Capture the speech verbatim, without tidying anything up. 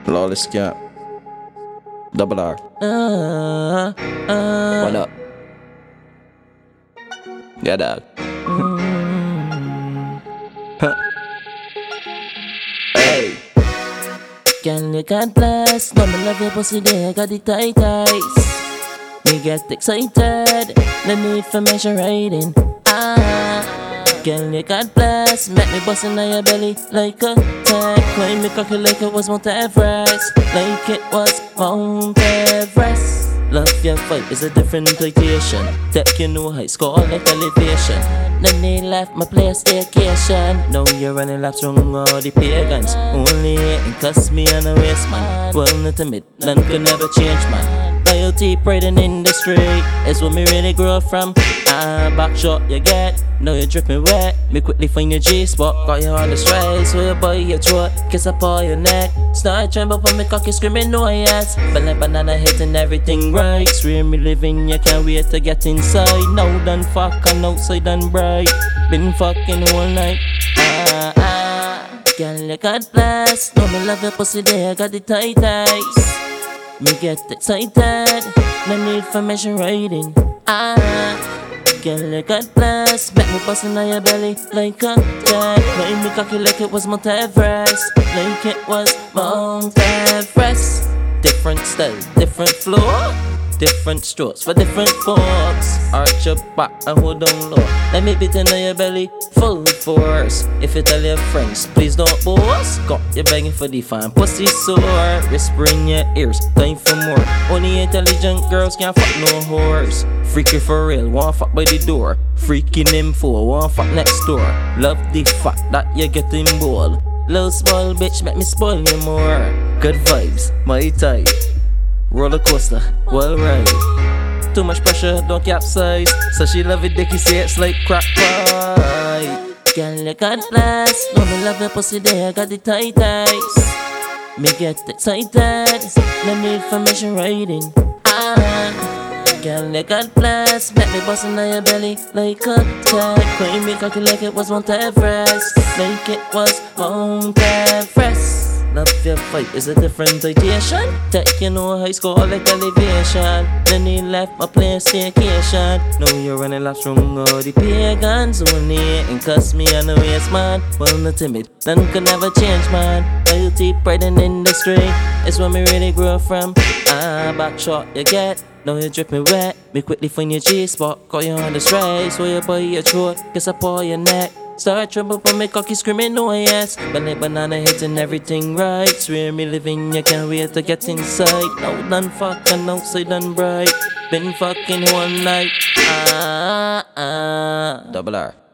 Lawless Camp. Double R. Uh, uh, What up? Yeah, dog. mm, Huh. Hey. Girl, you got blessed. No, me love your pussy there, got the tight eyes. Me get excited, no need for measure rating. Ah, girl, you got blessed. Make me bust in your belly like a tag. Claim me cocky like it was Mount Everest, like it was Mount Everest. Love your vibe is a different citation. Take you know high score like elevation. No need left my place staycation. Now you're running laps from all the pagans. Only hating cause me and a waste man. Well, not a mid, none can never change man. Loyalty, pride in industry is what me really grow from. Ah, back shot you get, now you're dripping wet. Me quickly find your G-spot, got you on the stress. So you by your throat, kiss up on your neck. Start tremble for me cocky screaming no yes. But like banana hitting everything right. Stream me living, you can't wait to get inside. Now done fuck and outside and bright. Been fucking all night. Ah, ah, girl you got blessed. No me love your pussy there, got the tight eyes. Me get excited, no need for measure rating. Ah, girl you got blessed. Make me bust in your belly like a tag. Claim me cocky like it was Mount Everest, like it was Mount Everest. Different style, different flow, different strokes for different folks. Arch your back and hold down low. Let me beat in your belly full force. If you tell your friends, please don't boast. Got you begging for the fine pussy sore. Whisper in your ears, time for more. Only intelligent girls can't fuck no whores. Freaky for real, want fuck by the door. Freaking info, want fuck next door. Love the fact that you're getting bold. Little small bitch make me spoil you more. Good vibes, my type. Roller coaster, well right. Too much pressure, don't capsize. So she love it, dicky say it's like crack pie. Girl, you got blessed. No, me love your pussy there, got the tight eyes. Me get excited, no need for measure rating. Ah, girl, you got blessed. Make me bust in your belly like a tag. Claim me cocky like it was Mount Everest, like it was Mount Everest. Love your fight is a different citation. Take you know high score like elevation. Then he left my place staycation. Now you're running laps from all the pagans. Only hating cause me and a waste man. Well not timid, none can never change man. Loyalty, pride in industry is where me really grow from. Ah, back shot you get, now you're dripping wet. Me quickly find your G-spot, got you on the stress. So you by your throat, kiss up on your neck. Start tremble for me cocky screaming no yes. But like banana hitting everything right. Swear me living, you can't wait to get inside. Now done fuck and outside and bright. Been fucking one night. Ah, ah. Double R.